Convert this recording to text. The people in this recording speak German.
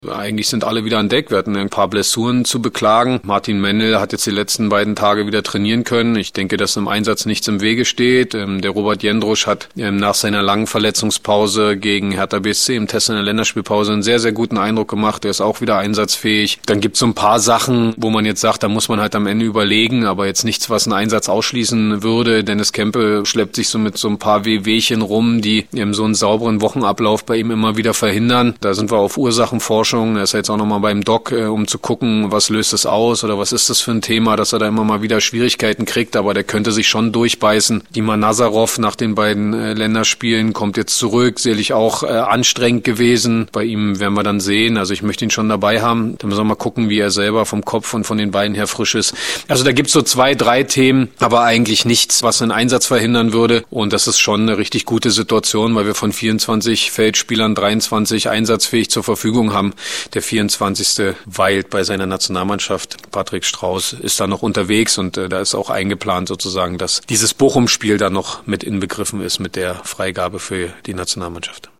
Eigentlich sind alle wieder an Deck. Wir hatten ein paar Blessuren zu beklagen. Martin Mendel hat jetzt die letzten beiden Tage wieder trainieren können. Ich denke, dass im Einsatz nichts im Wege steht. Der Robert Jendrusch hat nach seiner langen Verletzungspause gegen Hertha BSC im Test in der Länderspielpause einen sehr, sehr guten Eindruck gemacht. Der ist auch wieder einsatzfähig. Dann gibt es so ein paar Sachen, wo man jetzt sagt, da muss man halt am Ende überlegen, aber jetzt nichts, was einen Einsatz ausschließen würde. Dennis Kempe schleppt sich so mit so ein paar Wehwehchen rum, die so einen sauberen Wochenablauf bei ihm immer wieder verhindern. Da sind wir auf Ursachenforschung. Er ist jetzt auch nochmal beim Doc, um zu gucken, was löst es aus oder was ist das für ein Thema, dass er da immer mal wieder Schwierigkeiten kriegt, aber der könnte sich schon durchbeißen. Dima Nazarov nach den beiden Länderspielen kommt jetzt zurück, sicherlich auch anstrengend gewesen. Bei ihm werden wir dann sehen, also ich möchte ihn schon dabei haben. Da müssen wir mal gucken, wie er selber vom Kopf und von den Beinen her frisch ist. Also da gibt's so 2, 3 Themen, aber eigentlich nichts, was einen Einsatz verhindern würde und das ist schon eine richtig gute Situation, weil wir von 24 Feldspielern 23 einsatzfähig zur Verfügung haben. Der 24. weilt bei seiner Nationalmannschaft. Patrick Strauß ist da noch unterwegs und da ist auch eingeplant sozusagen, dass dieses Bochum-Spiel da noch mit inbegriffen ist mit der Freigabe für die Nationalmannschaft.